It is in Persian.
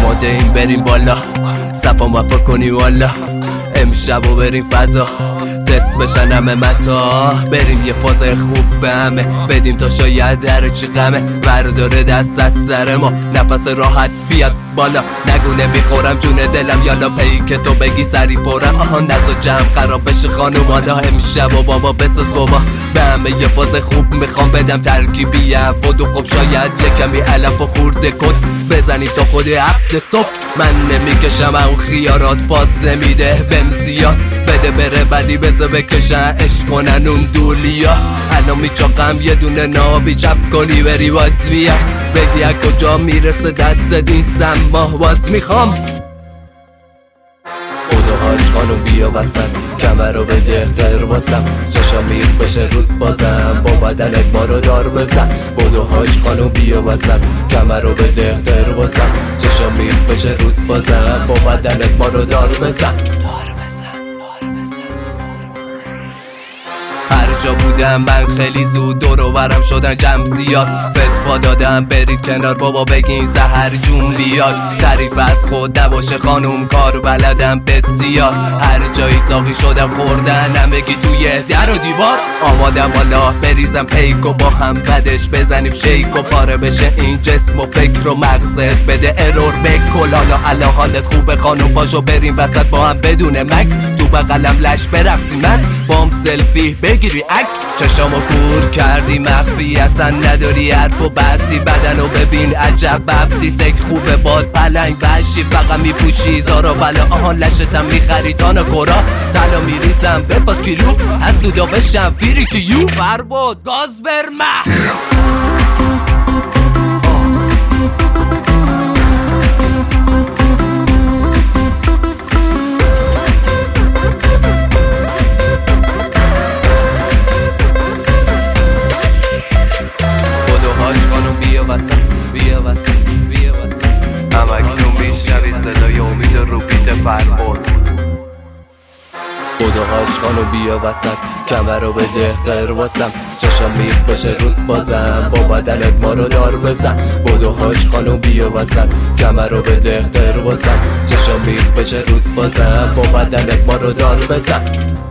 آماده این بریم بالا، صفا مفا کنیم والا، امشب و بریم فضا، دست بشن همه متا، بریم یه فاز خوب به همه بدیم تا شاید در چی غمه برداره دست از سر ما، نفس راحت بیاد بالا، نگو نمیخورم جون دلم یالا پی که تو بگی سری فورم، آها نزا جمع خراب بشه خانوم، حالا امشب و بابا بساز بابا، به همه یه فاز خوب میخوام بدم ترکیبی بود و خب شاید یه کمی علف و خورده کن بزنیم تا خود هفت صبح، من نمیکشم اون خیارات فاز نمیده بهم زیاد، بده بره بدی بزه بکشن عشق کنن اون دولیا، الان میچاقم یه دونه نابی چپ کنی بری باز بیا بگی از کجا میرسه دست این سما باز میخوام بودوهاش خانم بیا وسط کمر رو بده غیر واسم چشم میخ بشه رود بازم با بدنت ما رو دار بزن بودوهاش خانم بیا وسط کمر رو بده غیر واسم چشم میخ بشه رود بازم با بدنت ما رو دار بزن هر جا بودم من خیلی زود دور و برم شدن جمع زیاد فتوا دادم برید کنار بابا بگین زهر جون بیاد تعریف از خود نباشه خانوم کار بلدم بسیار هر جایی ساقی شدم خوردن همگی توی در و دیوار آمادم والا بریزم پیک و با هم بدش بزنیم شیک و پاره بشه این جسم و فکر و مغزت بده ارور بکل حالا حالت خوبه خانوم پاشو بریم وسط با هم بدون مکس تو بغلم لش برقصیم از بام سلفی بگیری عکس چشامو کور کردی مخفی اصلا نداری حرف و بحثی بدنو ببین عجب بفتی سک خوبه باد پلنگ وحشی فقط میپوشی زارا بلا آهان لشتم میخری تانا کرا تلا میریزم به با کیلو از سودا بشم فیری کیو فرباد گاز برمه بیا وسط همکنون میشنوی صدای امید روپیت فرباد خداهاش خانو بیا وسط کمر رو بده غیر واسم چشم میخ بشه رود بازم با بدنت ما رو دار بزن بدوهاش خانو بیا وسط کمر رو بده غیر واسم چشم میخ بشه رود بازم با بدنت ما رو دار بزن